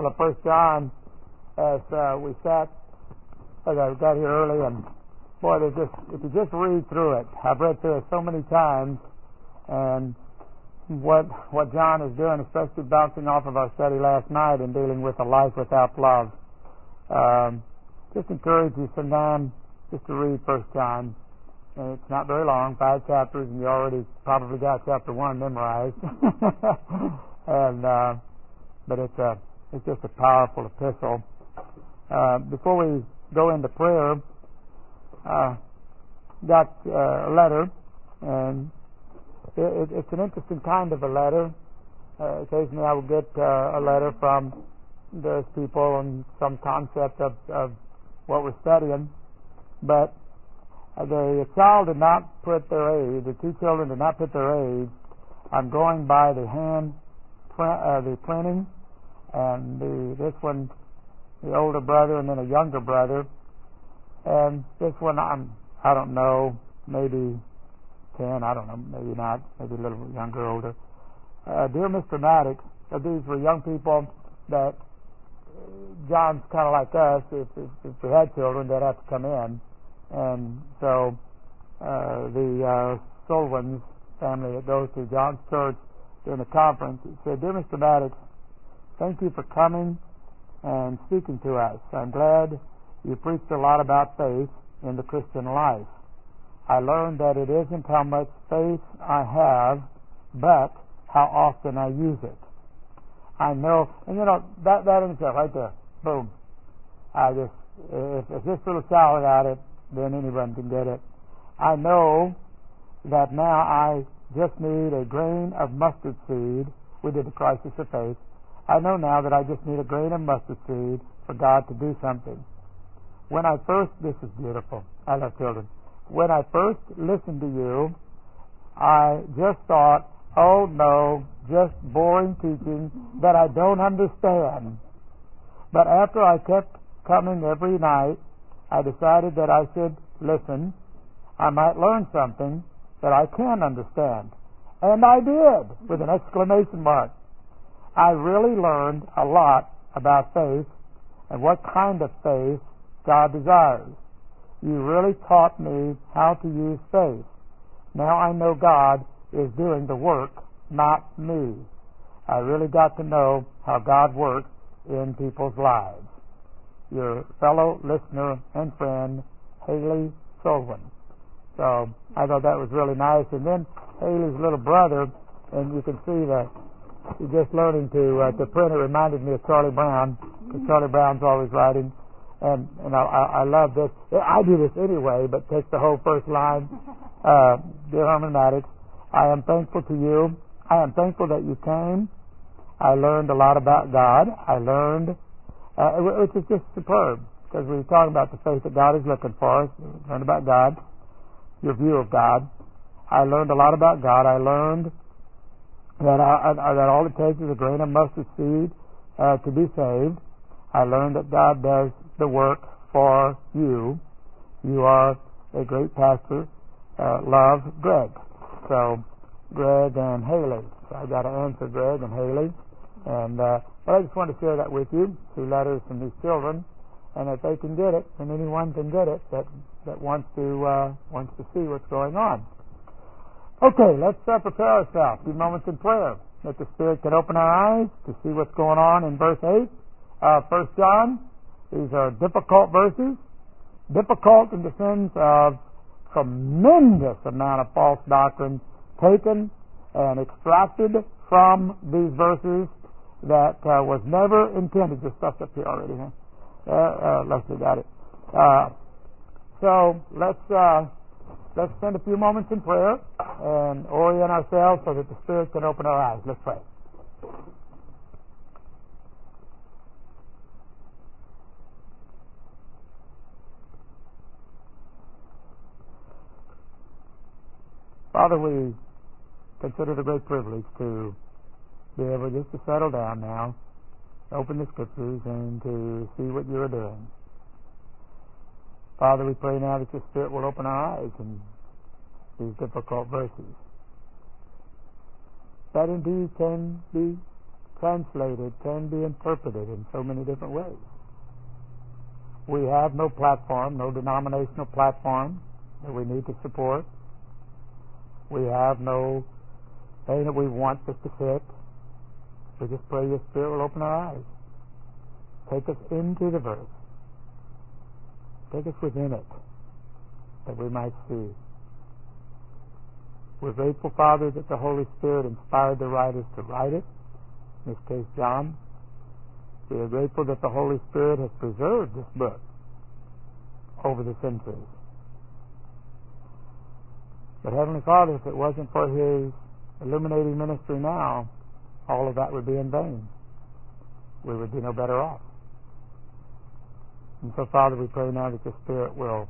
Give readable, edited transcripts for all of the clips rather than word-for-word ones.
epistle of 1 John as we sat, as I got here early, and boy, if you just read through it, I've read through it so many times, and what John is doing, especially bouncing off of our study last night and dealing with a life without love, just encourage you sometime just to read 1 John. And it's not very long, 5 chapters, and you already probably got chapter 1 memorized. And but it's just a powerful epistle. Before we go into prayer, got a letter, and it's an interesting kind of a letter. Occasionally I will get a letter from those people and some concept of what we're studying, but the child did not put their age, the two children did not put their age. I'm going by the the printing, and this one, the older brother, and then a younger brother, and this one I don't know, maybe 10, I don't know, maybe not, maybe a little younger, older. Dear Mr. Maddox, these were young people that John's kind of like us. If we had children, they'd have to come in. And so the Solwins family that goes to John's church during the conference said, Dear Mr. Maddox, thank you for coming and speaking to us. I'm glad you preached a lot about faith in the Christian life. I learned that it isn't how much faith I have, but how often I use it. I know, and that in itself, right there, boom. If this little child got it, then anyone can get it. I know that now I just need a grain of mustard seed. We did the crisis of faith. I know now that I just need a grain of mustard seed for God to do something. When I first, this is beautiful. I love children. When I first listened to you, I just thought, oh no, just boring teaching that I don't understand. But after I kept coming every night, I decided that I should listen. I might learn something that I can understand. And I did, with an exclamation mark. I really learned a lot about faith and what kind of faith God desires. You really taught me how to use faith. Now I know God is doing the work, not me. I really got to know how God works in people's lives. Your fellow listener and friend, Haley Solwin. So I thought that was really nice. And then Haley's little brother, and you can see that he's just learning to print. It reminded me of Charlie Brown, because Charlie Brown's always writing. And I love this. I do this anyway, but take the whole first line. Dear Herman Maddox, I am thankful to you. I am thankful that you came. I learned a lot about God. I learned, which is just superb, because we were talking about the faith that God is looking for us. We learned about God, your view of God. I learned a lot about God. I learned that all it takes is a grain of mustard seed to be saved. I learned that God does the work for you. You are a great pastor. Love, Greg. So, Greg and Haley. So I got to answer Greg and Haley. And but I just wanted to share that with you. 2 letters from these children, and if they can get it, and anyone can get it that wants to see what's going on. Okay, let's prepare ourselves. A few moments in prayer, that the Spirit can open our eyes to see what's going on in verse 8. 1 John. These are difficult verses. Difficult in the sense of tremendous amount of false doctrine taken and extracted from these verses that was never intended. Just stuff up here already, huh? Leslie got it. So let's spend a few moments in prayer and orient ourselves so that the Spirit can open our eyes. Let's pray. Father, we consider it a great privilege to be able just to settle down now, open the Scriptures, and to see what you are doing. Father, we pray now that your Spirit will open our eyes in these difficult verses, that indeed can be translated, can be interpreted in so many different ways. We have no platform, no denominational platform that we need to support. We have no thing that we want just to fit. We just pray your Spirit will open our eyes. Take us into the verse. Take us within it, that we might see. We're grateful, Father, that the Holy Spirit inspired the writers to write it, in this case John. We are grateful that the Holy Spirit has preserved this book over the centuries. But Heavenly Father, if it wasn't for His illuminating ministry now, all of that would be in vain. We would be no better off. And so, Father, we pray now that your Spirit will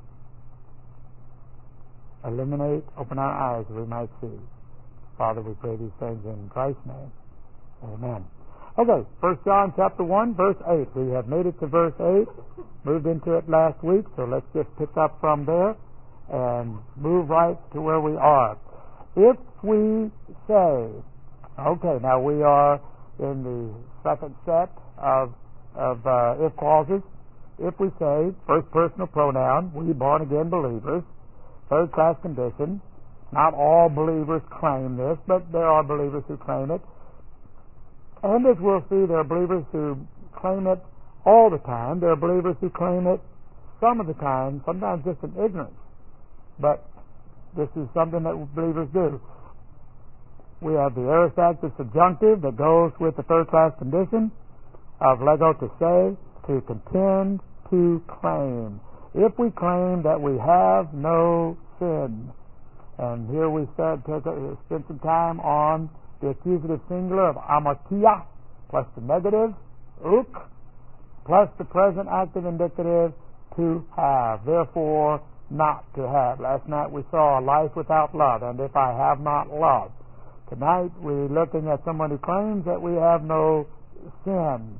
illuminate, open our eyes that we might see. Father, we pray these things in Christ's name. Amen. Okay, 1 John chapter 1, verse 8. We have made it to verse 8, moved into it last week, so let's just pick up from there and move right to where we are. If we say, okay, now we are in the second set of if clauses. If we say, first personal pronoun, we born again believers, third class condition. Not all believers claim this, but there are believers who claim it. And as we'll see, there are believers who claim it all the time. There are believers who claim it some of the time, sometimes just in ignorance. But this is something that believers do. We have the aorist active subjunctive that goes with the third class condition of lego to say, to contend, to claim. If we claim that we have no sin, and here we spend some time on the accusative singular of amartia, plus the negative, uk, plus the present active indicative, to have. Therefore, not to have. Last night we saw a life without love, and if I have not love. Tonight we're looking at someone who claims that we have no sin.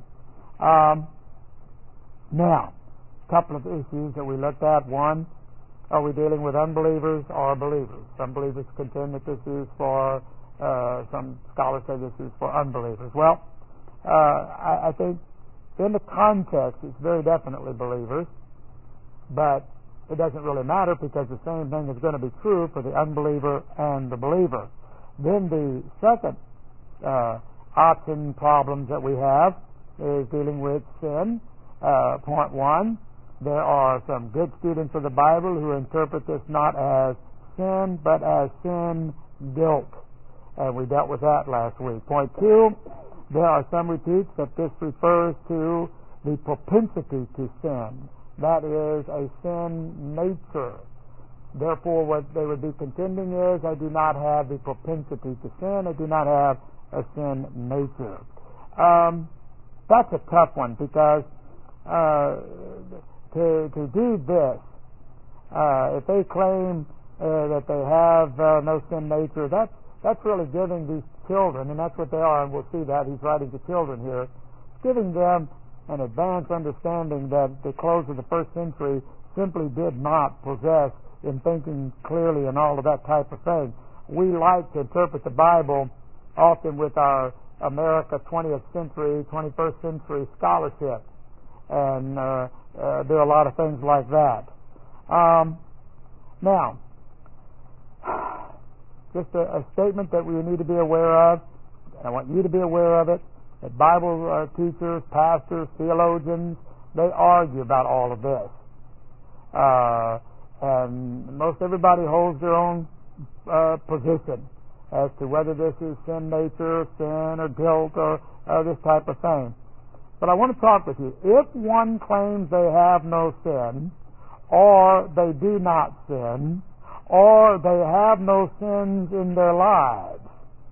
Now, a couple of issues that we looked at. One, are we dealing with unbelievers or believers? Some believers contend that this is for, some scholars say this is for unbelievers. Well, I think in the context it's very definitely believers, but it doesn't really matter because the same thing is going to be true for the unbeliever and the believer. Then the second option problems that we have is dealing with sin. Point one, there are some good students of the Bible who interpret this not as sin, but as sin guilt. And we dealt with that last week. Point two, there are some who teach that this refers to the propensity to sin. That is a sin nature. Therefore, what they would be contending is, I do not have the propensity to sin. I do not have a sin nature. That's a tough one because to do this, if they claim that they have no sin nature, that's really giving these children, and that's what they are, and we'll see that he's writing to children here, giving them an advanced understanding that the close of the first century simply did not possess in thinking clearly and all of that type of thing. We like to interpret the Bible often with our America 20th century, 21st century scholarship, and do a lot of things like that. Now, just a statement that we need to be aware of, and I want you to be aware of it, that Bible teachers, pastors, theologians, they argue about all of this. And most everybody holds their own position as to whether this is sin nature, sin, or guilt, or this type of thing. But I want to talk with you. If one claims they have no sin, or they do not sin, or they have no sins in their lives,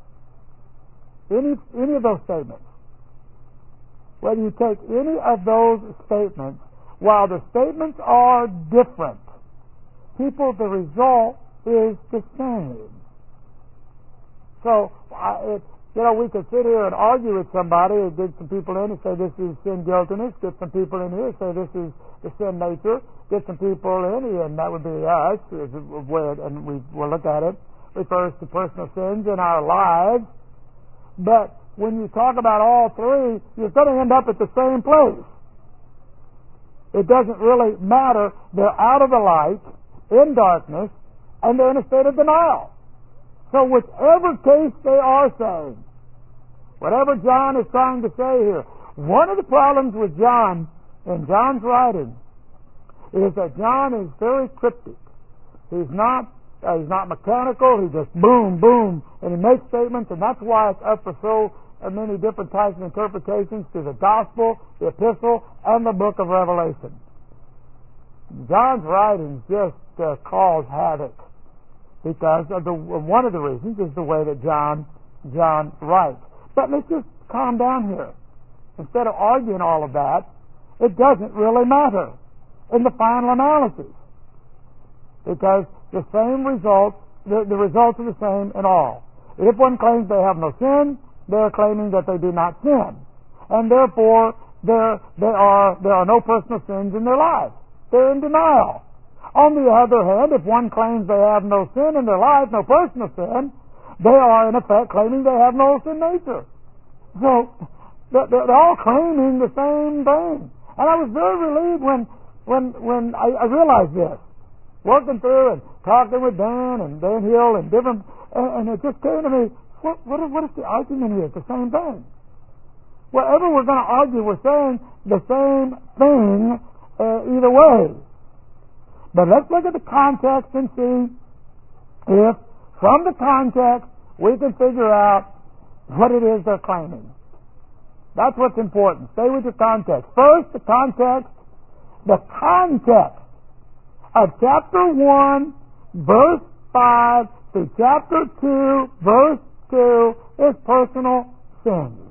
any of those statements, whether you take any of those statements, while the statements are different, the result is the same. So, we could sit here and argue with somebody and get some people in and say this is sin guiltiness, get some people in here and say this is the sin nature, get some people in here, and that would be us, and we'll look at it, refers to personal sins in our lives. But when you talk about all three, you're going to end up at the same place. It doesn't really matter. They're out of the light, in darkness, and they're in a state of denial. So whichever case they are saying, whatever John is trying to say here, one of the problems with John in John's writing is that John is very cryptic. He's not mechanical. He just boom, boom, and he makes statements, and that's why it's up for so many different types of interpretations to the Gospel, the Epistle, and the book of Revelation. John's writings just cause havoc because of one of the reasons is the way that John writes. But let's just calm down here. Instead of arguing all of that, it doesn't really matter in the final analysis, because the same results, the results are the same in all. If one claims they have no sin, they're claiming that they do not sin, and therefore there are no personal sins in their lives. They're in denial. On the other hand, if one claims they have no sin in their life, no personal sin, they are in effect claiming they have no sin nature. So they're all claiming the same thing. And I was very relieved when I realized this, working through and talking with Dan Hill and different, and it just came to me, what is the argument here? It's the same thing. Whatever we're going to argue, we're saying the same thing either way. But let's look at the context and see if, from the context, we can figure out what it is they're claiming. That's what's important. Stay with your context. First, the context. The context of chapter 1, verse 5 through chapter 2, verse 2 is personal sins.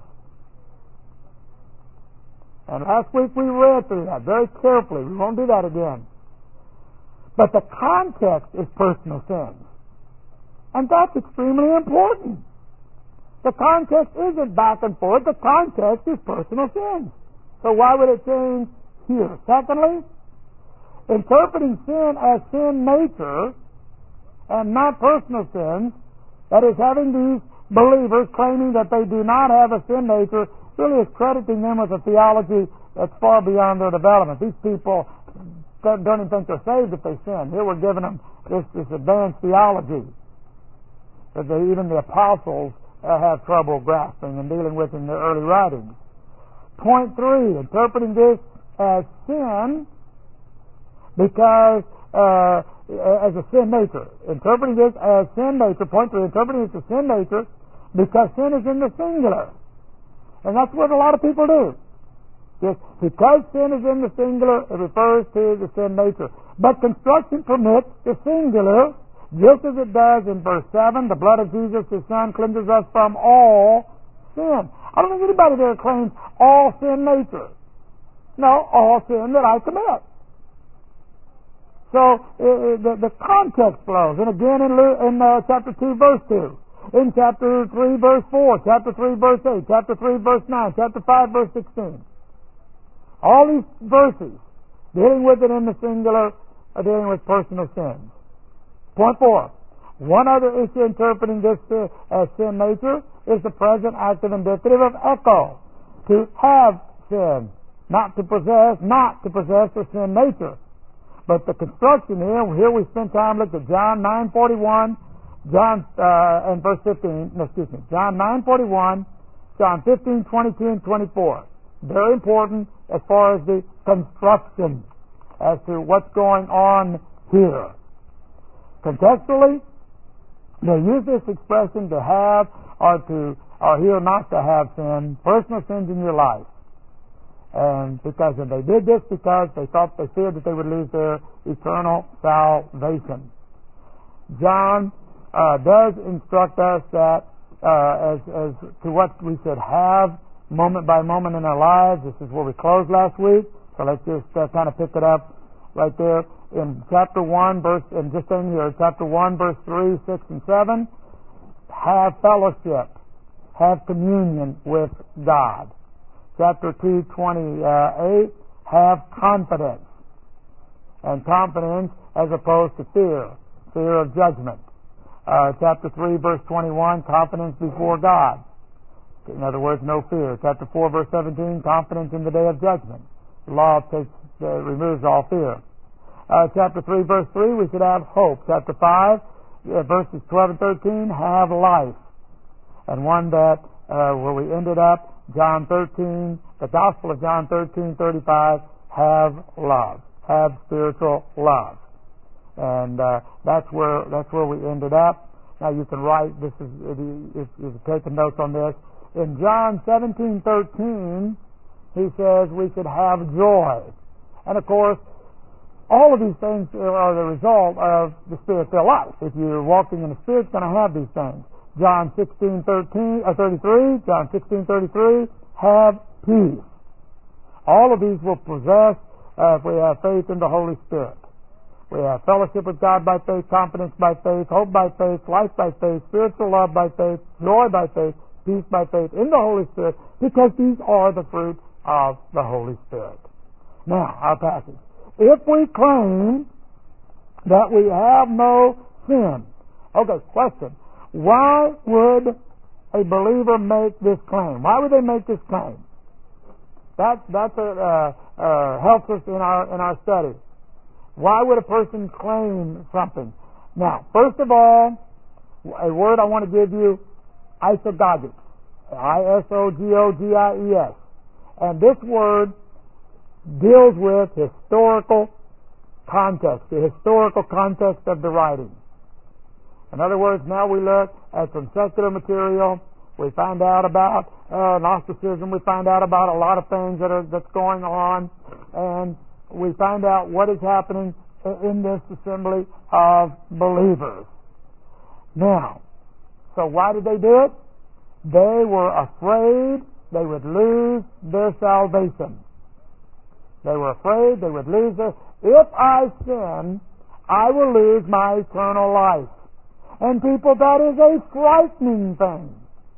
And last week we read through that very carefully. We won't do that again. But the context is personal sins. And that's extremely important. The context isn't back and forth. The context is personal sins. So why would it change here? Secondly, interpreting sin as sin nature and not personal sins, that is, having these believers claiming that they do not have a sin nature, really is crediting them with a theology that's far beyond their development. These people don't even think they're saved if they sin. Here we're giving them this advanced theology that even the apostles have trouble grasping and dealing with in their early writings. Point 3, interpreting this as sin because as a sin nature. Interpreting this as sin nature. Point 3, interpreting this as sin nature because sin is in the singular. And that's what a lot of people do. Just because sin is in the singular, it refers to the sin nature. But construction permits the singular, just as it does in verse 7, the blood of Jesus, His Son, cleanses us from all sin. I don't think anybody there claims all sin nature. No, all sin that I commit. So the context flows. And again in chapter 2, verse 2. In chapter 3, verse 4, chapter 3, verse 8, chapter 3, verse 9, chapter 5, verse 16. All these verses dealing with it in the singular are dealing with personal sins. Point 4. One other issue interpreting this as sin nature is the present active indicative of echo. To have sin, not to possess the sin nature. But the construction here we spent time looking at John 9:41, and verse 15, John 9:41, John 15:22 and 24. Very important as far as the construction as to what's going on here. Contextually, they use this expression to have or here not to have sin, personal sins in your life. And they did this because they feared that they would lose their eternal salvation. John does instruct us that as to what we should have moment by moment in our lives. This is where we closed last week, so let's just kind of pick it up right there in chapter 1, chapter 1, verse 3, 6, and 7. Have fellowship, have communion with God. Chapter 2, 28, have confidence. And confidence as opposed to fear of judgment. Chapter 3, verse 21, confidence before God. In other words, no fear. Chapter 4, verse 17, confidence in the day of judgment. Love removes all fear. Chapter 3, verse 3, we should have hope. Chapter 5, verses 12 and 13, have life. And one that, where we ended up, John 13, the Gospel of John 13:35, have love. Have spiritual love. And that's where we ended up. Now you can write, this is, if you've taken notes on this, in John 17:13, he says we should have joy. And of course, all of these things are the result of the Spirit-filled life. If you're walking in the Spirit, you're going to have these things. John 16:33, John 16:33, have peace. All of these will possess if we have faith in the Holy Spirit. We have fellowship with God by faith, confidence by faith, hope by faith, life by faith, spiritual love by faith, joy by faith, peace by faith in the Holy Spirit, because these are the fruit of the Holy Spirit. Now, our passage. If we claim that we have no sin. Okay, question. Why would a believer make this claim? Why would they make this claim? That helps us in our study. Why would a person claim something? Now, first of all, a word I want to give you, isagogics. I-S-O-G-O-G-I-E-S. And this word deals with historical context, the historical context of the writing. In other words, now we look at some secular material. We find out about Gnosticism. We find out about a lot of things that's going on, and we find out what is happening in this assembly of believers. Now, so why did they do it? They were afraid they would lose their salvation. They were afraid they would lose their... If I sin, I will lose my eternal life. And people, that is a frightening thing.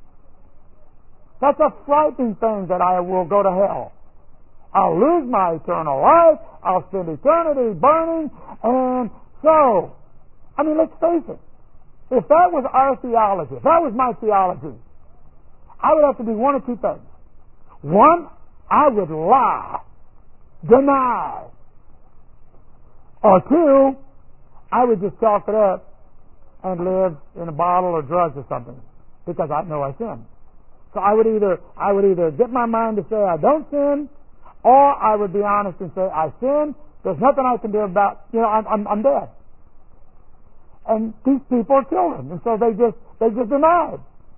That's a frightening thing, that I will go to hell. I'll lose my eternal life. I'll spend eternity burning. And so, I mean, let's face it. If that was our theology, if that was my theology, I would have to do one of two things. One, I would lie, deny. Or two, I would just chalk it up and live in a bottle or drugs or something, because I know I sin. So I would either get my mind to say I don't sin, or I would be honest and say I sin. There's nothing I can do about. I'm dead. And these people are children, and so they just denied,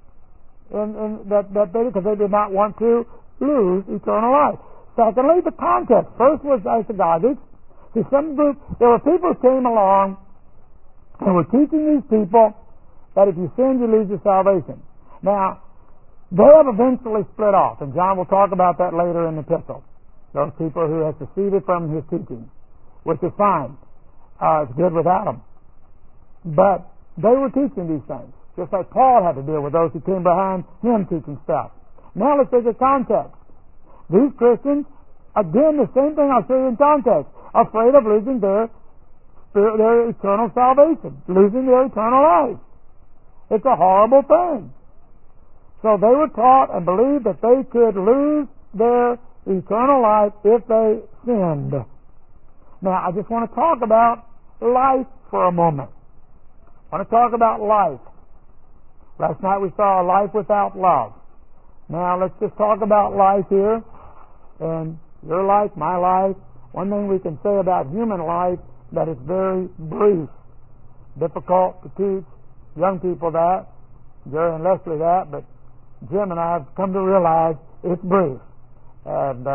and that because they did not want to lose eternal life. Secondly, the context. First was isagogics. See, there were people who came along and were teaching these people that if you sin, you lose your salvation. Now, they have eventually split off, and John will talk about that later in the epistle. Those people who have seceded from his teaching, which is fine. It's good without them. But they were teaching these things, just like Paul had to deal with those who came behind him teaching stuff. Now let's take a context. These Christians, again, the same thing I'll show you in context, afraid of losing their eternal salvation, losing their eternal life. It's a horrible thing. So they were taught and believed that they could lose their eternal life if they sinned. Now, I just want to talk about life for a moment. I want to talk about life. Last night we saw a life without love. Now, let's just talk about life here. And your life, my life. One thing we can say about human life, that it's very brief. Difficult to teach young people that, Jerry and Leslie that, but Jim and I have come to realize it's brief. And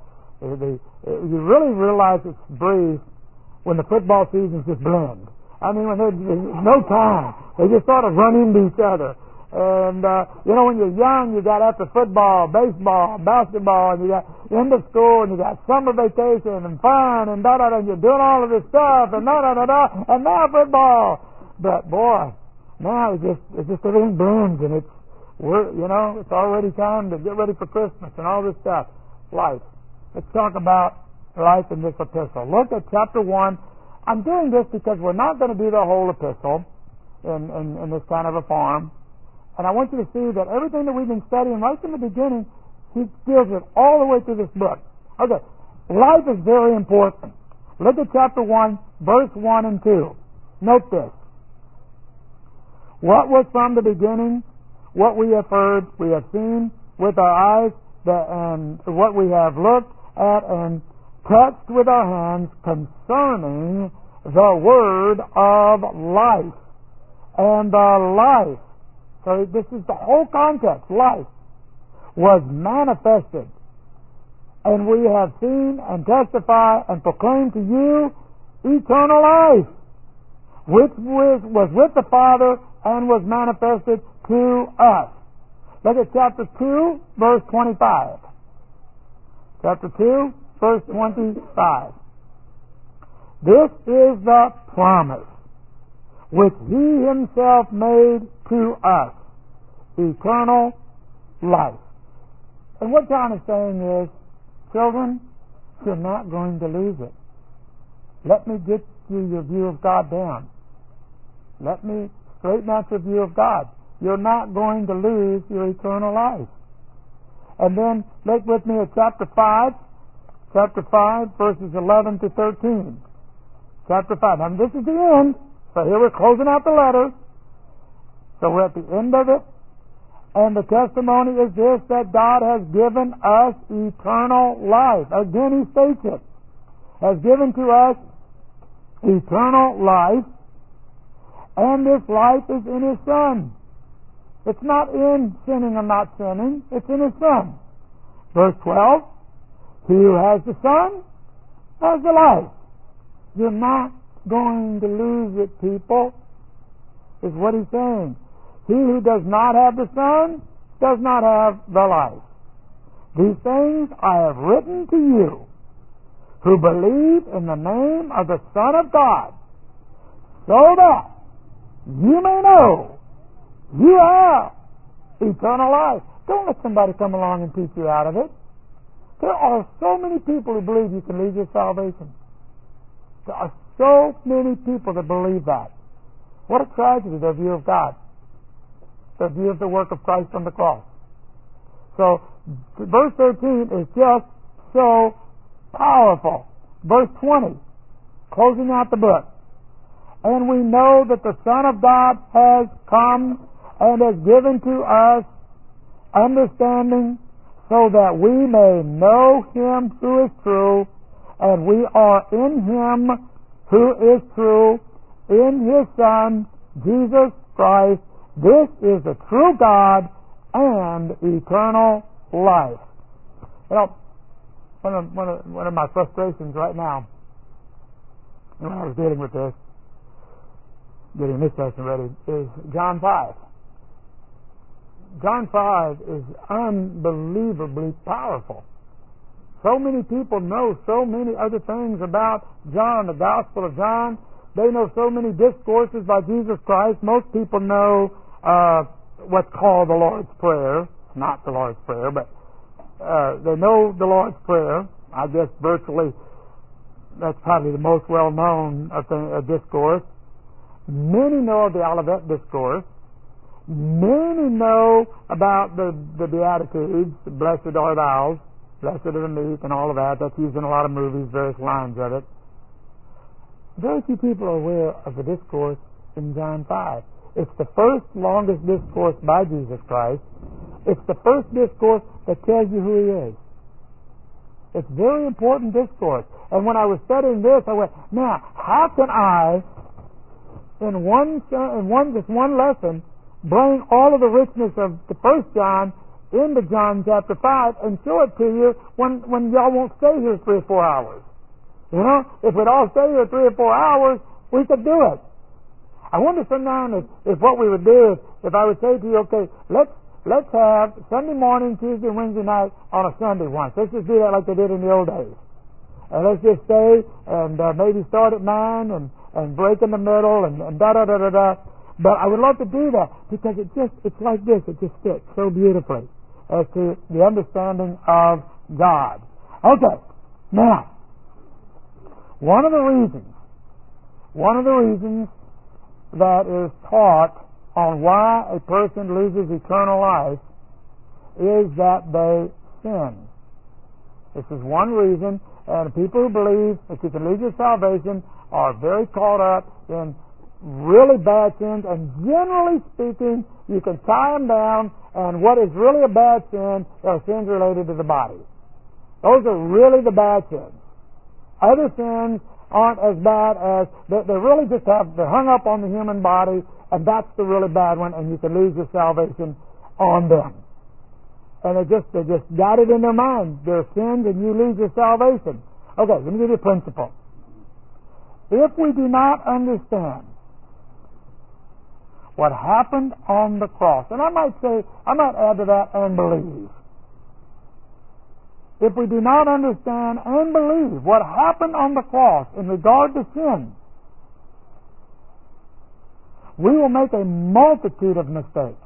you really realize it's brief when the football seasons just blend. I mean, when there's no time. They just sort of run into each other. And, when you're young, you got after football, baseball, basketball, and you got end of school, and you got summer vacation, and fun, and da-da-da, and you're doing all of this stuff, and da-da-da-da, and now football. But, boy, now it's just everything blends, and it's already time to get ready for Christmas and all this stuff. Life. Let's talk about life in this epistle. Look at chapter 1. I'm doing this because we're not going to do the whole epistle in this kind of a form. And I want you to see that everything that we've been studying right from the beginning, he deals with all the way through this book. Okay, life is very important. Look at chapter 1, verse 1 and 2. Note this. What was from the beginning, what we have heard, we have seen with our eyes, and what we have looked at and touched with our hands concerning the word of life. And the life, so this is the whole context, life, was manifested. And we have seen and testify and proclaim to you eternal life, which was with the Father and was manifested to us. Look at chapter 2, verse 25. Chapter 2, verse 25. This is the promise which he himself made to us, eternal life. And what John is saying is, children, you're not going to lose it. Let me get you your view of God down. Let me straighten out your view of God. You're not going to lose your eternal life. And then look with me at chapter 5, verses 11 to 13. Chapter 5. Now this is the end. So here we're closing out the letter. So we're at the end of it. And the testimony is this, that God has given us eternal life. Again, he states it. Has given to us eternal life. And this life is in his Son. It's not in sinning or not sinning. It's in his Son. Verse 12. He who has the Son has the life. You're not going to lose it, people, is what he's saying. He who does not have the Son does not have the life. These things I have written to you who believe in the name of the Son of God, so that you may know you have eternal life. Don't let somebody come along and teach you out of it. There are so many people who believe you can lose your salvation. There are so many people that believe that. What a tragedy, their view of God. Their view of the work of Christ on the cross. So, verse 13 is just so powerful. Verse 20, closing out the book. And we know that the Son of God has come and has given to us understanding, so that we may know him who is true, and we are in him who is true, in his Son, Jesus Christ. This is the true God and eternal life. You know, one of my frustrations right now, when I was dealing with this, getting this lesson ready, is John 5. John 5 is unbelievably powerful. So many people know so many other things about John, the Gospel of John. They know so many discourses by Jesus Christ. Most people know what's called the Lord's Prayer. Not the Lord's Prayer, but they know the Lord's Prayer. I guess virtually that's probably the most well-known discourse. Many know of the Olivet Discourse. Many know about the Beatitudes, blessed are thou, blessed are the meek, and all of that. That's used in a lot of movies, various lines of it. Very few people are aware of the discourse in John 5. It's the first longest discourse by Jesus Christ. It's the first discourse that tells you who he is. It's very important discourse. And when I was studying this, I went, now, how can I, in just one lesson, bring all of the richness of the first John into John chapter 5 and show it to you when y'all won't stay here 3 or 4 hours? You know, if we'd all stay here 3 or 4 hours, we could do it. I wonder sometimes if what we would do is, if I would say to you, okay, let's have Sunday morning, Tuesday, Wednesday night on a Sunday once. Let's just do that like they did in the old days. And let's just stay and maybe start at 9 and break in the middle and da-da-da-da-da. But I would love to do that because it's like this. It just fits so beautifully as to the understanding of God. Okay, now, one of the reasons that is taught on why a person loses eternal life is that they sin. This is one reason, and people who believe that you can lose your salvation are very caught up in really bad sins, and generally speaking, you can tie them down, and what is really a bad sin are sins related to the body. Those are really the bad sins. Other sins aren't as bad as, they really just they're hung up on the human body, and that's the really bad one, and you can lose your salvation on them. And they just got it in their mind. They're sins and you lose your salvation. Okay, let me give you a principle. If we do not understand what happened on the cross, and I might add to that, and believe. If we do not understand and believe what happened on the cross in regard to sin, we will make a multitude of mistakes.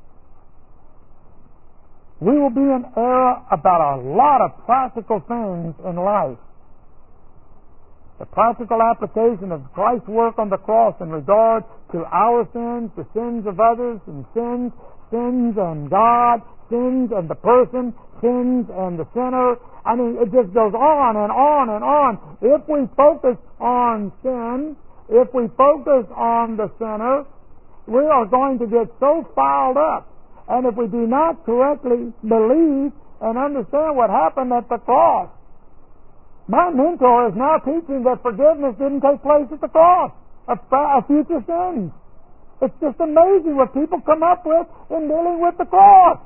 We will be in error about a lot of practical things in life. The practical application of Christ's work on the cross in regard to our sins, the sins of others, and sins and God, sins and the person, sins and the sinner. I mean, it just goes on and on and on. If we focus on sin, if we focus on the sinner, we are going to get so fouled up. And if we do not correctly believe and understand what happened at the cross, my mentor is now teaching that forgiveness didn't take place at the cross of future sins. It's just amazing what people come up with in dealing with the cross.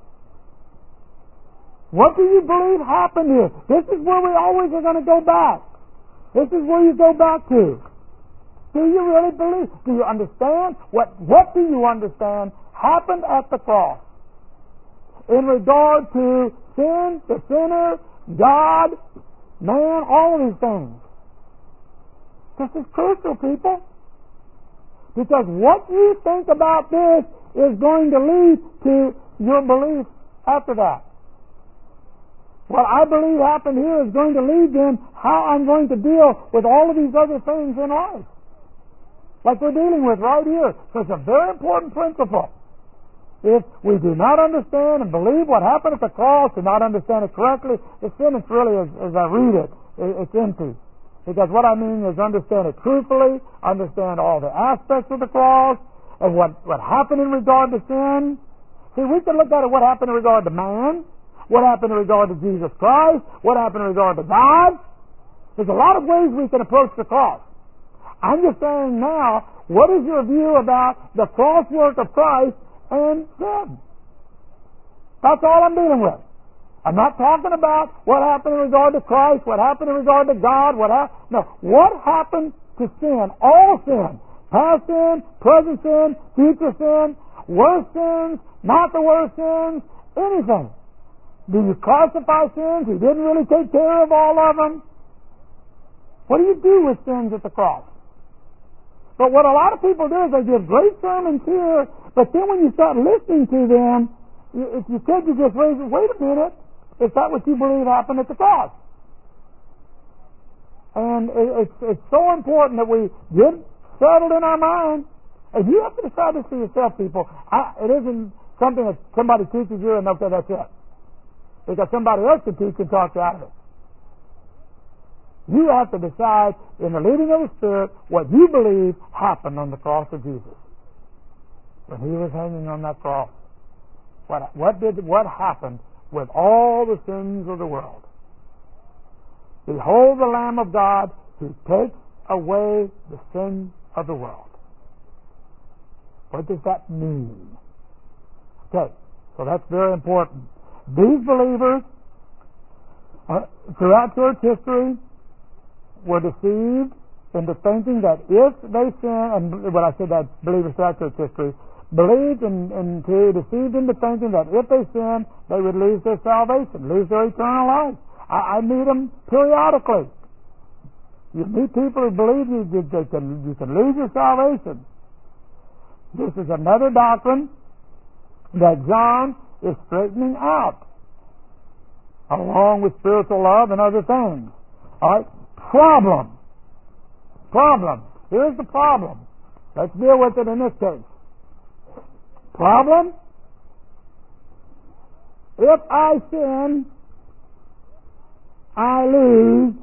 What do you believe happened here? This is where we always are going to go back. This is where you go back to. Do you really believe? Do you understand? What do you understand happened at the cross in regard to sin, the sinner, God, man, all of these things? This is crucial, people. Because what you think about this is going to lead to your belief after that. What I believe happened here is going to lead them how I'm going to deal with all of these other things in life. Like we're dealing with right here. So it's a very important principle. If we do not understand and believe what happened at the cross and not understand it correctly, the sentence really, as I read it, it's empty. Because what I mean is understand it truthfully, understand all the aspects of the cross, and what happened in regard to sin. See, we can look at it, what happened in regard to man, what happened in regard to Jesus Christ, what happened in regard to God. There's a lot of ways we can approach the cross. I'm just saying now, what is your view about the cross work of Christ and sin? That's all I'm dealing with. I'm not talking about what happened in regard to Christ, what happened in regard to God, what happened to sin, all sin, past sin, present sin, future sin, worse sins, not the worst sins, anything. Do you classify sins? You didn't really take care of all of them. What do you do with sins at the cross? But what a lot of people do is they give great sermons here, but then when you start listening to them, if you could, you just raise it, wait a minute, is that what you believe happened at the cross? And it's so important that we get settled in our mind, and you have to decide this for yourself, people. It isn't something that somebody teaches you and okay, that's it. Because somebody else can teach and talk you out of it. You have to decide in the leading of the Spirit what you believe happened on the cross of Jesus. When He was hanging on that cross. What happened with all the sins of the world? Behold the Lamb of God who takes away the sin of the world. What does that mean? Okay, so that's very important. These believers throughout church history were deceived into thinking that if they sin, and when I said that believers throughout church history, deceived into thinking that if they sin, they would lose their salvation, lose their eternal life. I meet them periodically. You meet people who believe you can lose your salvation. This is another doctrine that John is straightening out, along with spiritual love and other things. All right? Problem. Here's the problem. Let's deal with it in this case. Problem? If I sin, I lose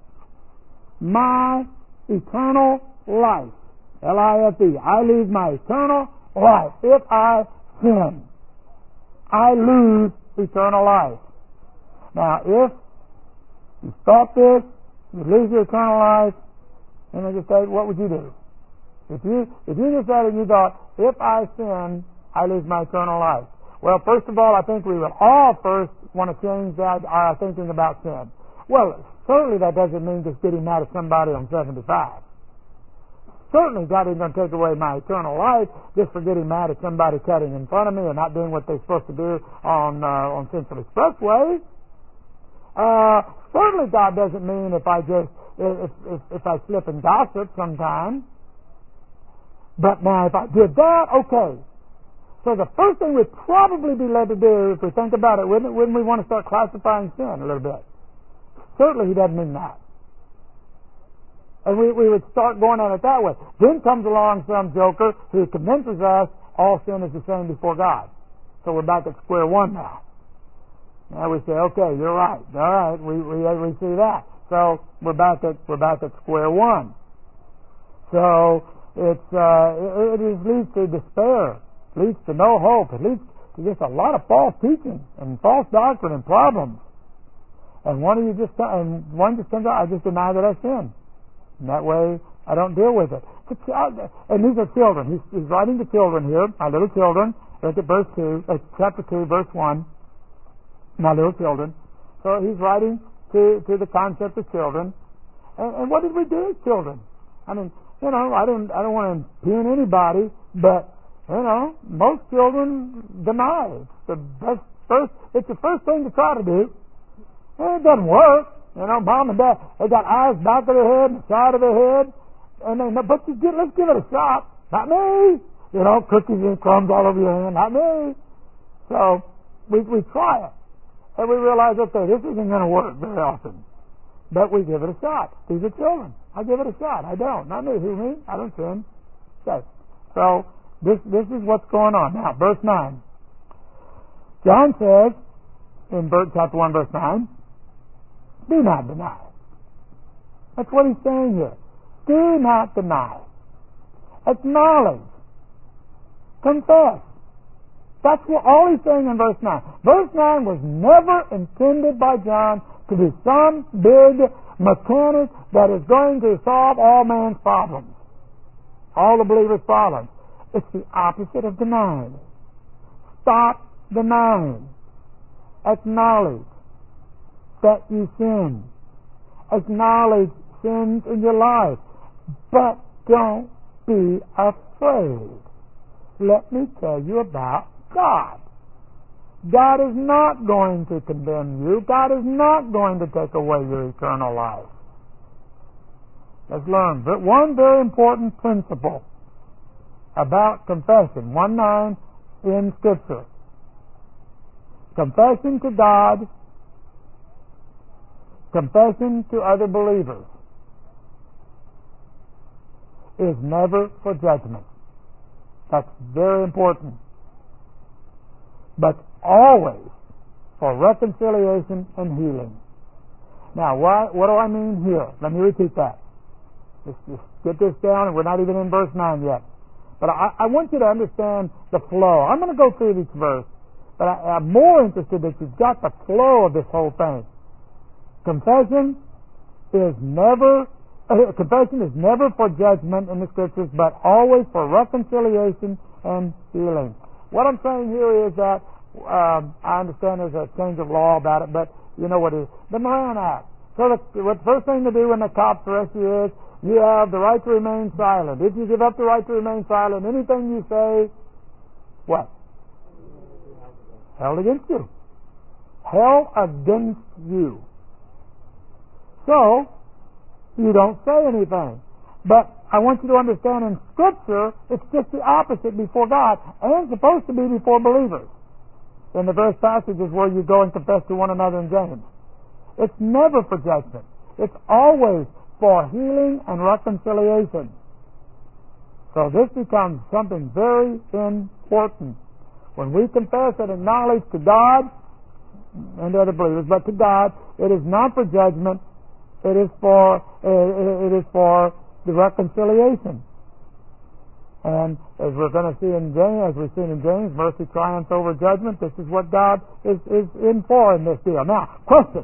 my eternal life. L-I-F-E. I lose my eternal life. If I sin, I lose eternal life. Now, if you thought this, you lose your eternal life, and I just say, what would you do? If you just said it and you thought, if I sin, I lose my eternal life. Well, first of all, I think we would all first want to change that, our thinking about sin. Well, certainly that doesn't mean just getting mad at somebody on 75. Certainly God isn't going to take away my eternal life just for getting mad at somebody cutting in front of me or not doing what they're supposed to do on Central Expressway. Certainly God doesn't mean if I slip and gossip sometime. But now if I did that, okay. So the first thing we'd probably be led to do, if we think about it, wouldn't we want to start classifying sin a little bit? Certainly he doesn't mean that. And we would start going at it that way. Then comes along some joker who convinces us all sin is the same before God. So we're back at square one now. Now we say, okay, you're right. All right, we see that. So we're back at square one. So it leads to despair, leads to no hope, it leads to just a lot of false teaching and false doctrine and problems. And one just comes out, I just deny that I sin. And that way I don't deal with it. And these are children. He's writing to children here, my little children. Look at chapter 2, verse 1. My little children. So he's writing to the concept of children. And what did we do as children? I mean, I don't want to impugn anybody, but most children deny. It's the first thing to try to do. And it doesn't work. Mom and Dad, they got eyes back of their head and the side of their head, and let's give it a shot. Not me. Cookies and crumbs all over your hand. Not me. So we try it, and we realize, okay, this isn't going to work very often, but we give it a shot. These are children. I give it a shot. I don't. Not me. Who, me? I don't sin. Okay. So this is what's going on now. Verse 9. John says in chapter 1, verse 9. Do not deny. That's what he's saying here. Do not deny. Acknowledge. Confess. That's all he's saying in verse 9. Verse 9 was never intended by John to be some big mechanic that is going to solve all man's problems, all the believers' problems. It's the opposite of denying. Stop denying. Acknowledge that you sin. Acknowledge sins in your life. But don't be afraid. Let me tell you about God. God is not going to condemn you. God is not going to take away your eternal life. Let's learn one very important principle about confession. 1:9 in Scripture. Confession to God, confession to other believers is never for judgment. That's very important. But always for reconciliation and healing. Now, what do I mean here? Let me repeat that. Just get this down, and we're not even in verse 9 yet. But I want you to understand the flow. I'm going to go through each verse, but I'm more interested that you've got the flow of this whole thing. Confession is never for judgment in the Scriptures, but always for reconciliation and healing. What I'm saying here is that I understand there's a change of law about it, but you know what it is. The Moran Act. So the first thing to do when the cops arrest you is you have the right to remain silent. If you give up the right to remain silent, anything you say, what? Held against you. Held against you. So, you don't say anything. But I want you to understand in Scripture, it's just the opposite before God, and it's supposed to be before believers. In the various passages where you go and confess to one another in James. It's never for judgment. It's always for healing and reconciliation. So this becomes something very important When we confess and acknowledge to God and to other believers, but to God, it is not for judgment. It is for the reconciliation. And as we're going to see in James, as we've seen in James, mercy triumphs over judgment. This is what God is in for in this deal. Now, question: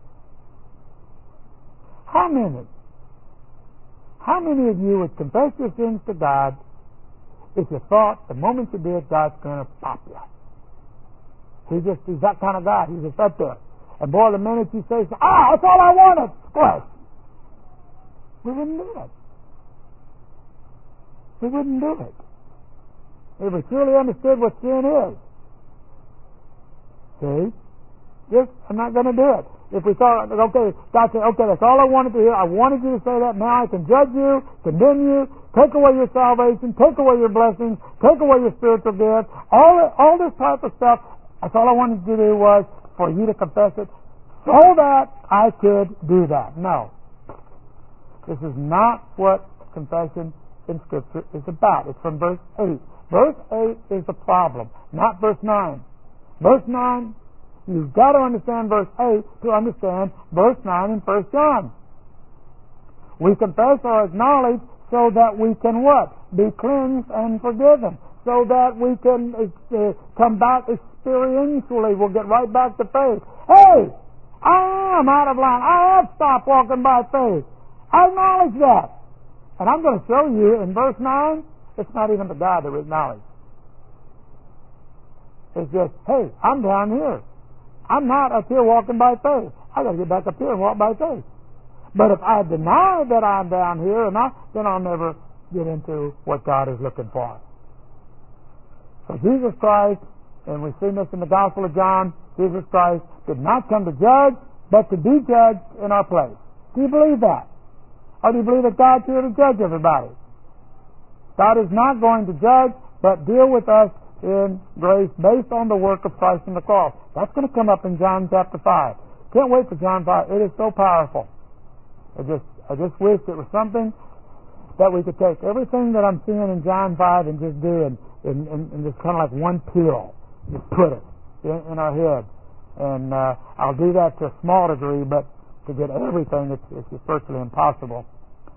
How many of you would confess your sins to God if you thought the moment you did, God's going to pop you? He's that kind of guy. He's just up there. And boy, the minute you say, that's all I wanted, splash. We wouldn't do it. We wouldn't do it. If we truly understood what sin is. See? I'm not going to do it. If we thought, okay, God said, okay, that's all I wanted to hear. I wanted you to say that. Now I can judge you, condemn you, take away your salvation, take away your blessings, take away your spiritual gifts, all this type of stuff. That's all I wanted you to do was for you to confess it so that I could do that. No. This is not what confession in Scripture is about. It's from verse 8. Verse 8 is the problem, not verse 9. Verse 9, you've got to understand verse 8 to understand verse 9 in 1 John. We confess or acknowledge so that we can what? Be cleansed and forgiven. So that we can come back experientially. We'll get right back to faith. Hey, I am out of line. I have stopped walking by faith. I acknowledge that. And I'm going to show you in verse 9, it's not even the God that we acknowledge. It's just, hey, I'm down here. I'm not up here walking by faith. I got to get back up here and walk by faith. But if I deny that I'm down here, then I'll never get into what God is looking for. So Jesus Christ, and we've seen this in the Gospel of John, Jesus Christ did not come to judge, but to be judged in our place. Do you believe that? Or do you believe that God's here to judge everybody? God is not going to judge, but deal with us in grace based on the work of Christ on the cross. That's going to come up in John chapter 5. Can't wait for John 5. It is so powerful. I just wish it was something that we could take everything that I'm seeing in John 5 and just do in just kind of like one pill. Just put it in our head. And I'll do that to a small degree, but to get everything, it's virtually impossible.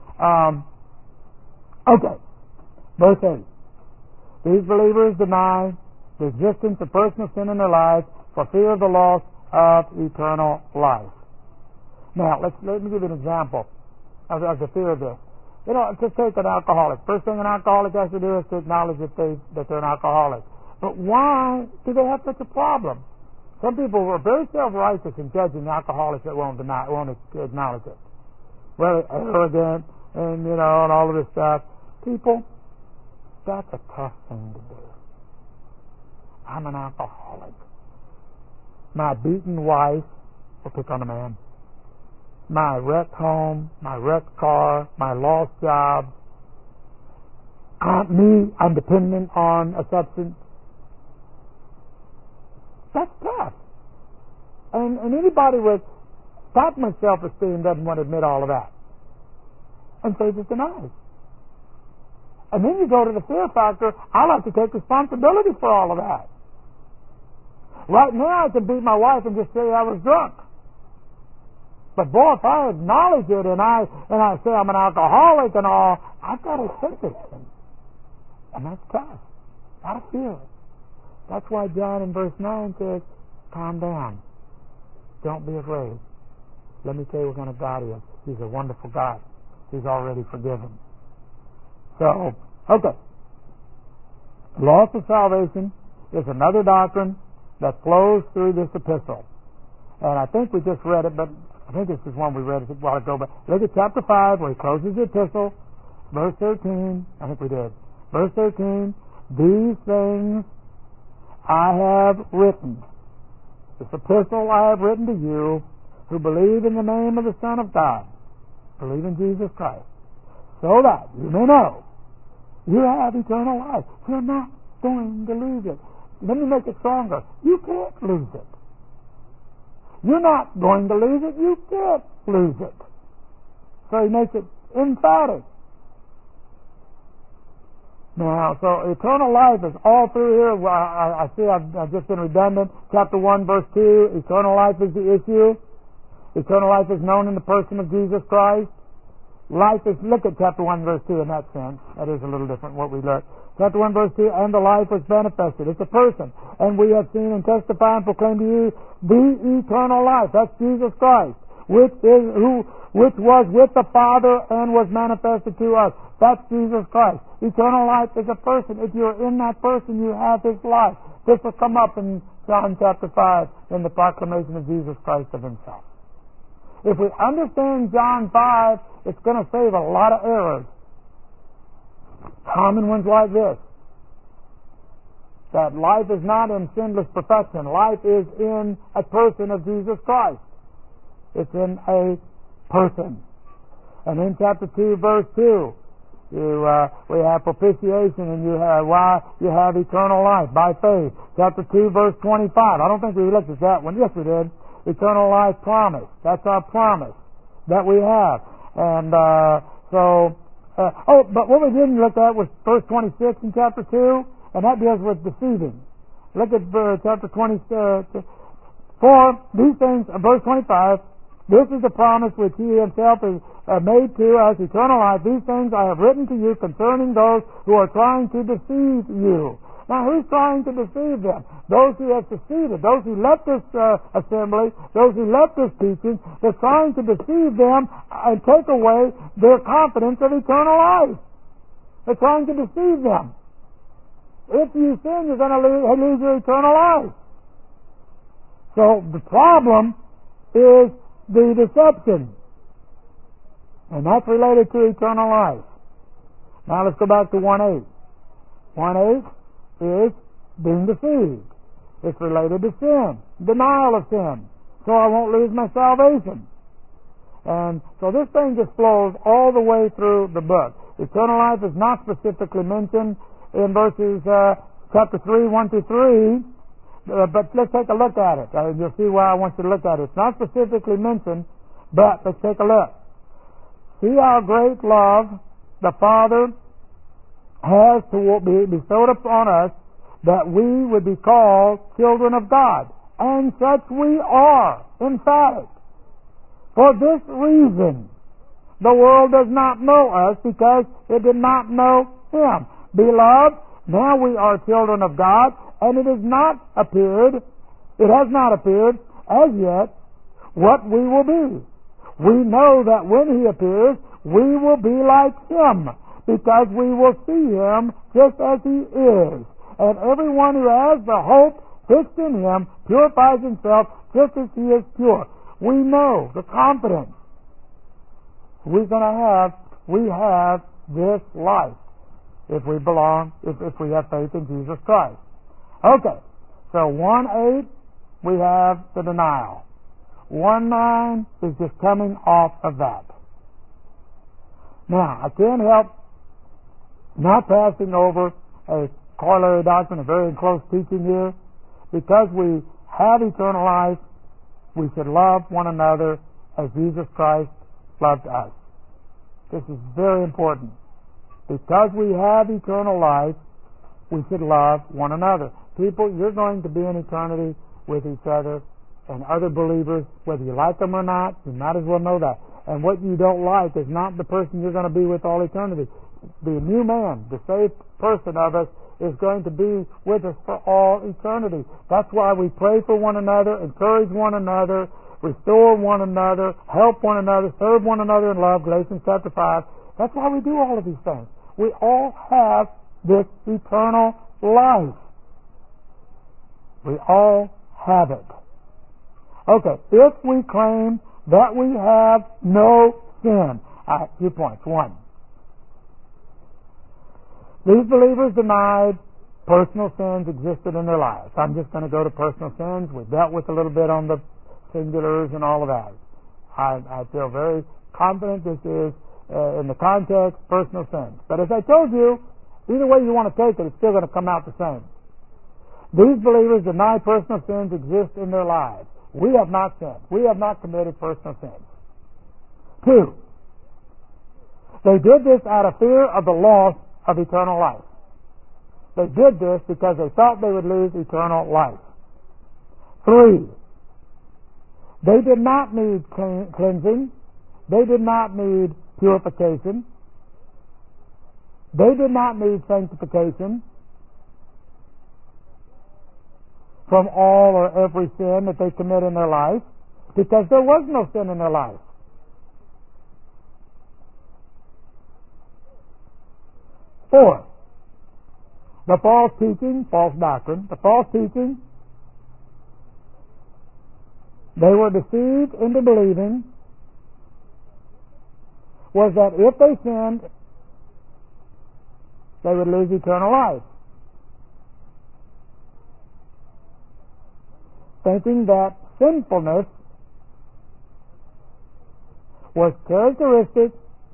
Okay. Verse 8. These believers deny the existence of personal sin in their lives for fear of the loss of eternal life. Now, let me give you an example of the fear of this. Just take an alcoholic. First thing an alcoholic has to do is to acknowledge that they're an alcoholic. But why do they have such a problem? Some people are very self-righteous in judging alcoholics that won't acknowledge it. Very arrogant and all of this stuff. People, that's a tough thing to do. I'm an alcoholic. My beaten wife will pick on a man. My wrecked home, my wrecked car, my lost job. I'm dependent on a substance. That's tough. And anybody with that much self-esteem doesn't want to admit all of that. And so just denies. And then you go to the fear factor. I like to take responsibility for all of that. Right now I can beat my wife and just say I was drunk. But boy, if I acknowledge it and I say I'm an alcoholic and all, I've got to accept it. And that's tough. A lot of fear. That's why John in verse 9 says, calm down. Don't be afraid. Let me tell you what kind of God he is. He's a wonderful God. He's already forgiven. So, okay. Loss of salvation is another doctrine that flows through this epistle. And I think we just read it, but I think this is one we read a while ago. But look at chapter 5 where he closes the epistle. Verse 13. I think we did. Verse 13. These things I have written. This epistle I have written to you who believe in the name of the Son of God. Believe in Jesus Christ. So that you may know you have eternal life. You're not going to lose it. Let me make it stronger. You can't lose it. You're not going to lose it. You can't lose it. So he makes it emphatic. Now, so eternal life is all through here. Well, I see I've just been redundant. Chapter 1, verse 2, eternal life is the issue. Eternal life is known in the person of Jesus Christ. Life is, look at chapter 1, verse 2 in that sense. That is a little different what we look. Chapter 1, verse 2, and the life was manifested. It's a person. And we have seen and testify and proclaim to you the eternal life. That's Jesus Christ, which was with the Father and was manifested to us. That's Jesus Christ. Eternal life is a person. If you're in that person, you have His life. This will come up in John chapter 5 in the proclamation of Jesus Christ of Himself. If we understand John 5, it's going to save a lot of errors. Common ones like this. That life is not in sinless perfection. Life is in a person of Jesus Christ. It's in a person. And in chapter 2, verse 2, we have propitiation, and you have eternal life by faith. Chapter 2, verse 25. I don't think we looked at that one. Yes, we did. Eternal life promise. That's our promise that we have. And but what we didn't look at was verse 26 in chapter 2, and that deals with deceiving. Look at chapter 24. These things, verse 25, this is the promise which He Himself has made to us, eternal life. These things I have written to you concerning those who are trying to deceive you. Now, who's trying to deceive them? Those who have seceded, those who left this assembly, those who left this teaching. They're trying to deceive them and take away their confidence of eternal life. They're trying to deceive them. If you sin, you're going to lose your eternal life. So the problem is the deception. And that's related to eternal life. Now let's go back to 1:8. 1:8 is being deceived. It's related to sin, denial of sin. So I won't lose my salvation. And so this thing just flows all the way through the book. Eternal life is not specifically mentioned in verses chapter 3, 1 to 3. But let's take a look at it. You'll see why I want you to look at it. It's not specifically mentioned, but let's take a look. See how great love the Father has to be bestowed upon us, that we would be called children of God. And such we are, emphatic. For this reason, the world does not know us, because it did not know Him. Beloved, now we are children of God, and it has not appeared as yet what we will be. We know that when He appears, we will be like Him, because we will see Him just as He is. And everyone who has the hope fixed in Him purifies himself just as He is pure. We know the confidence we have this life if we have faith in Jesus Christ. Okay, so 1:8 we have the denial. 1:9 is just coming off of that. Now, I can't help not passing over a corollary doctrine, a very close teaching here. Because we have eternal life, we should love one another as Jesus Christ loved us. This is very important. Because we have eternal life, we should love one another. People, you're going to be in eternity with each other and other believers, whether you like them or not. You might as well know that. And what you don't like is not the person you're going to be with all eternity. The new man, the saved person of us, is going to be with us for all eternity. That's why we pray for one another, encourage one another, restore one another, help one another, serve one another in love, Galatians chapter 5. That's why we do all of these things. We all have this eternal life. We all have it. Okay, if we claim that we have no sin. 2 points. 1. These believers denied personal sins existed in their lives. I'm just going to go to personal sins. We dealt with a little bit on the singulars and all of that. I feel very confident this is, in the context, personal sins. But as I told you, either way you want to take it, it's still going to come out the same. These believers deny personal sins exist in their lives. We have not sinned. We have not committed personal sins. 2. They did this out of fear of the loss of eternal life. They did this because they thought they would lose eternal life. 3, they did not need cleansing. They did not need purification. They did not need sanctification from all or every sin that they commit in their life, because there was no sin in their life. Four, the false teaching, false doctrine, the false teaching, they were deceived into believing was that if they sinned, they would lose eternal life. Thinking that sinfulness was characteristic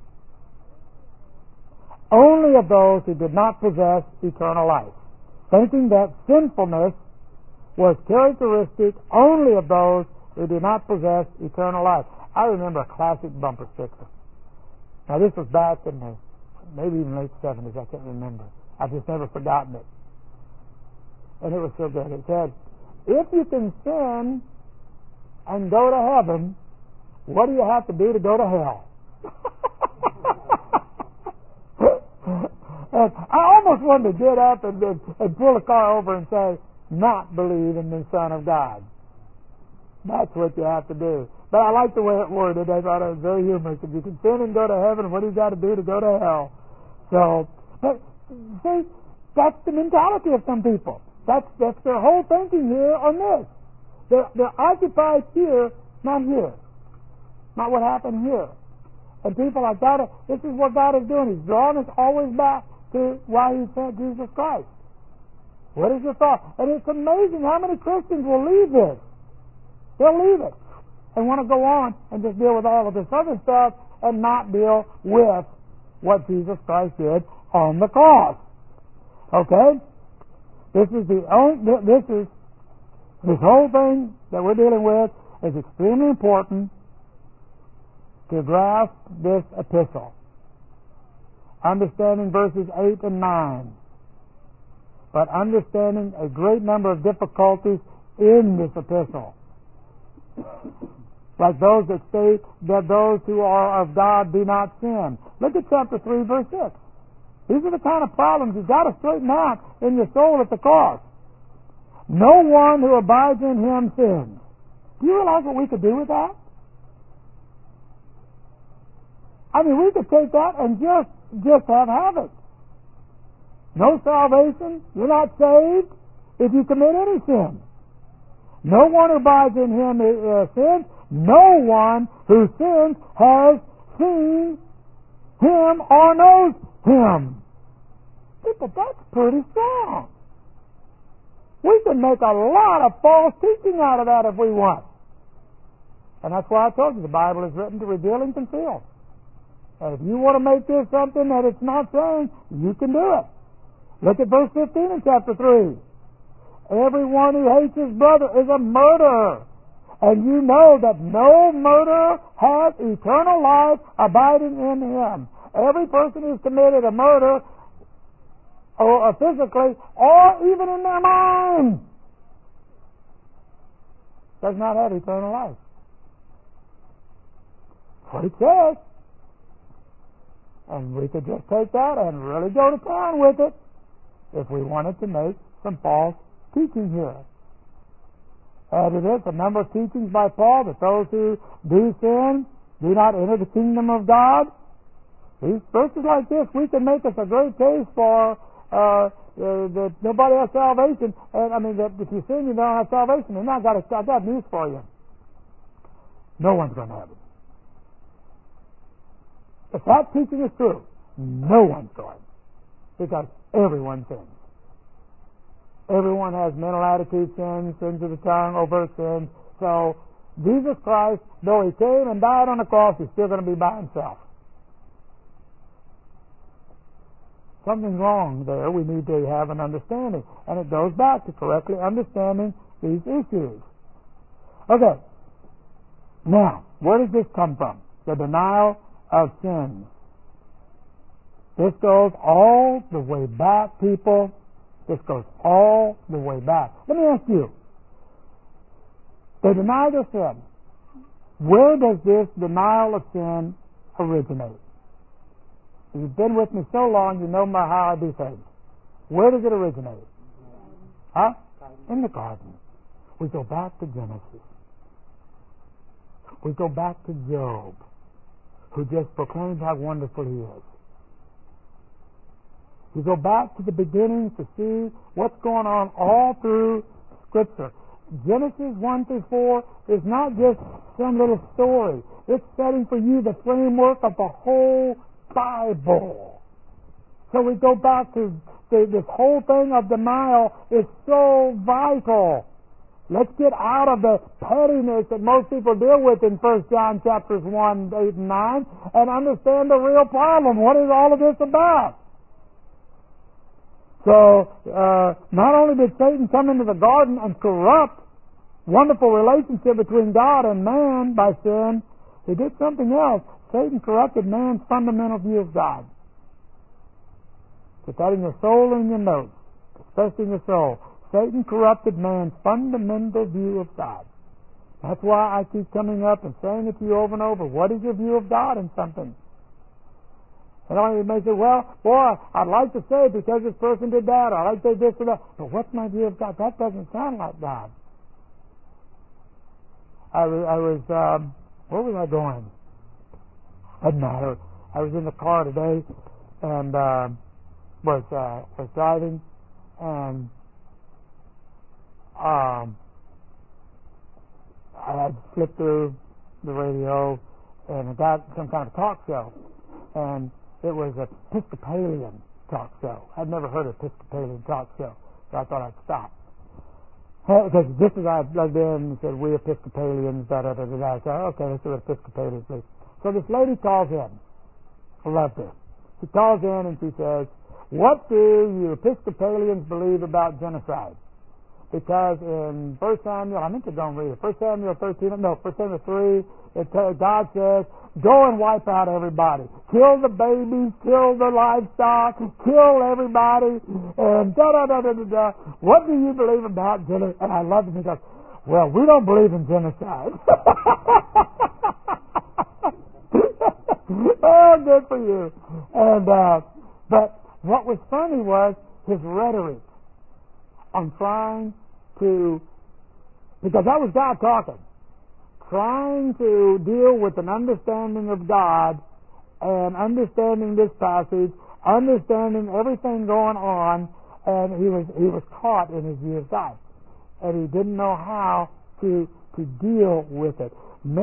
only of those who did not possess eternal life. Thinking that sinfulness was characteristic only of those who did not possess eternal life. I remember a classic bumper sticker. Now this was back in the maybe even late 70s, I can't remember. I've just never forgotten it. And it was so good. It said, if you can sin and go to heaven, what do you have to do to go to hell? And I almost wanted to get up and pull the car over and say, not believe in the Son of God. That's what you have to do. But I like the way it worded. I thought it was very humorous. If you can sin and go to heaven, what do you got to do to go to hell? So, but, see, that's the mentality of some people. That's their whole thinking here on this. They're occupied here, not here. Not what happened here. And people like that, this is what God is doing. He's drawing us always back to why He sent Jesus Christ. What is your thought? And it's amazing how many Christians will leave this. They'll leave it and want to go on and just deal with all of this other stuff and not deal with what Jesus Christ did on the cross. Okay? This whole thing that we're dealing with is extremely important to grasp this epistle. Understanding verses 8 and 9. But understanding a great number of difficulties in this epistle. Like those that state that those who are of God do not sin. Look at chapter 3, verse 6. These are the kind of problems you've got to straighten out in your soul at the cross. No one who abides in Him sins. Do you realize what we could do with that? I mean, we could take that and just have it. No salvation. You're not saved if you commit any sin. No one who abides in Him sins. No one who sins has seen Him or knows Him. People, that's pretty strong. We can make a lot of false teaching out of that if we want. And that's why I told you the Bible is written to reveal and conceal. And if you want to make this something that it's not saying, you can do it. Look at verse 15 in chapter 3. Everyone who hates his brother is a murderer. And you know that no murderer has eternal life abiding in him. Every person who's committed a murder, or physically, or even in their mind, does not have eternal life. That's what it says. And we could just take that and really go to town with it if we wanted to make some false teaching here. Add to this a number of teachings by Paul that those who do sin do not enter the kingdom of God. These verses like this, we can make us a great case for that nobody has salvation. And I mean, that if you sin, you don't have salvation. And I got news for you. No one's going to have it. If that teaching is true, no one's going. Because everyone sins. Everyone has mental attitude sins, sins of the tongue, overt sins. So, Jesus Christ, though He came and died on the cross, He's still going to be by Himself. Something's wrong there. We need to have an understanding. And it goes back to correctly understanding these issues. Okay. Now, where does this come from? The denial of sins. This goes all the way back, people, This goes all the way back. Let me ask you. They deny their sin. Where does this denial of sin originate? If you've been with me so long, you know how I do things. Where does it originate? Huh? In the garden. We go back to Genesis. We go back to Job, who just proclaims how wonderful he is. You go back to the beginning to see what's going on all through Scripture. Genesis 1 through 4 is not just some little story. It's setting for you the framework of the whole Bible. So we go back to this whole thing of denial is so vital. Let's get out of the pettiness that most people deal with in 1 John chapters 1, 8, and 9 and understand the real problem. What is all of this about? So, not only did Satan come into the garden and corrupt wonderful relationship between God and man by sin, he did something else. Satan corrupted man's fundamental view of God. Put that in your soul and in your notes, especially in your soul. Satan corrupted man's fundamental view of God. That's why I keep coming up and saying it to you over and over. What is your view of God in something? And you may say, well, boy, I'd like to say because this person did that, or I'd like to say this or that. But what's my view of God? That doesn't sound like God. I was where was I going? Doesn't matter. I was in the car today and was driving, and I had flipped through the radio, and I got some kind of talk show, and it was an Episcopalian talk show. I'd never heard of Episcopalian talk show, so I thought I'd stop. Because just as I plugged in and said, we Episcopalians, da-da-da-da-da, I said, okay, let's do Episcopalians, please. So this lady calls in. I love this. She calls in and she says, what do you Episcopalians believe about genocide? Because in 1 Samuel, I meant to go and read it, 1 Samuel 1 Samuel 3, God says, go and wipe out everybody. Kill the babies, kill the livestock, kill everybody, and da-da-da-da-da-da. What do you believe about genocide? And I love it because, well, we don't believe in genocide. Oh, good for you. And but what was funny was his rhetoric on trying to, because that was God talking, trying to deal with an understanding of God and understanding this passage, understanding everything going on, and he was caught in his view of God, and he didn't know how to deal with it.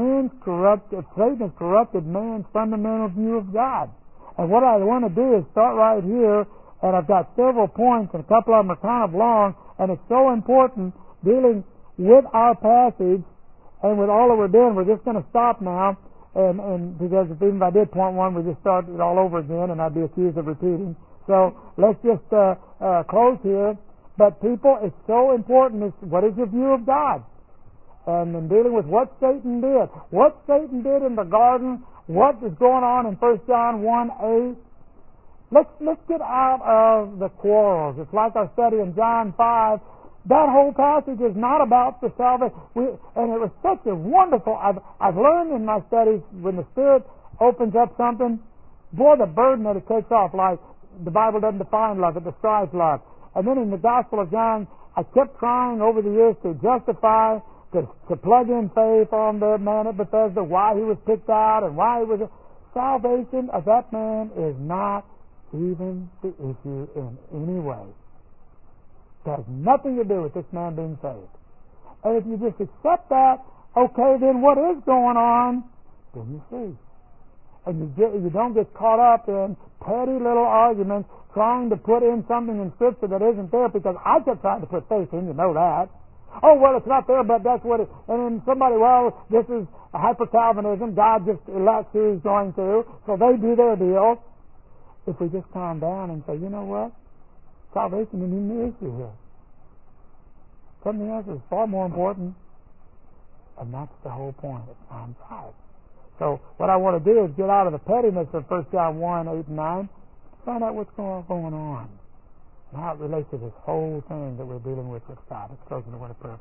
Satan has corrupted man's fundamental view of God. And what I want to do is start right here, and I've got several points, and a couple of them are kind of long, and it's so important dealing with our passage and with all that we're doing. We're just going to stop now, and because even if I did point one, we just start it all over again, and I'd be accused of repeating. So let's just close here. But people, it's so important. What is your view of God? And in dealing with what Satan did. What Satan did in the garden, what is going on in 1 John 1:8. Let's get out of the quarrels. It's like our study in John 5. That whole passage is not about the salvation. And it was such a wonderful, I've learned in my studies, when the Spirit opens up something, boy, the burden that it takes off, like the Bible doesn't define love, it describes love. And then in the Gospel of John, I kept trying over the years to justify, to plug in faith on the man at Bethesda, why he was picked out and why he was. Salvation of that man is not even the issue in any way. It has nothing to do with this man being saved. And if you just accept that, okay, then what is going on? Then you see. And you don't get caught up in petty little arguments trying to put in something in Scripture that isn't there, because I kept trying to put faith in, you know that. Oh, well, it's not there, but that's what it... And then somebody, well, this is hyper-Calvinism. God just elects who He's going to, so they do their deal. If we just calm down and say, you know what? Salvation isn't even the issue here. Something else is far more important, and that's the whole point of John 5. So what I want to do is get out of the pettiness of 1 John 1, 8, and 9, find out what's going on. and how it relates to this whole thing that we're dealing with God. Let's close in a word of prayer.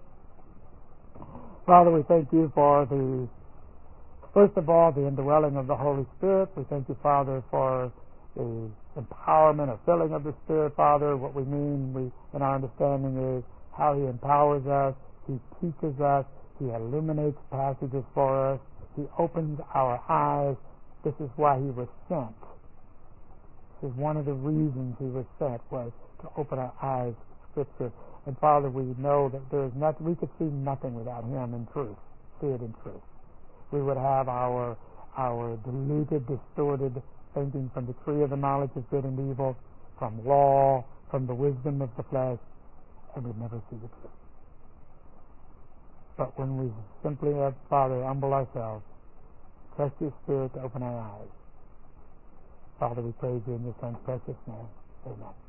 Father, we thank you for first of all, the indwelling of the Holy Spirit. We thank you, Father, for the empowerment or filling of the Spirit, Father. What we mean in our understanding is how He empowers us, He teaches us, He illuminates passages for us, He opens our eyes. This is why He was sent. This is one of the reasons He was sent, was to open our eyes to Scripture. And Father, we know that there is nothing, we could see nothing without Him in truth, see it in truth. We would have our deluded, distorted thinking from the tree of the knowledge of good and evil, from law, from the wisdom of the flesh, and we'd never see the truth. But when we simply, Father, humble ourselves, trust your Spirit to open our eyes, Father, we praise you in your Son's precious name. Amen.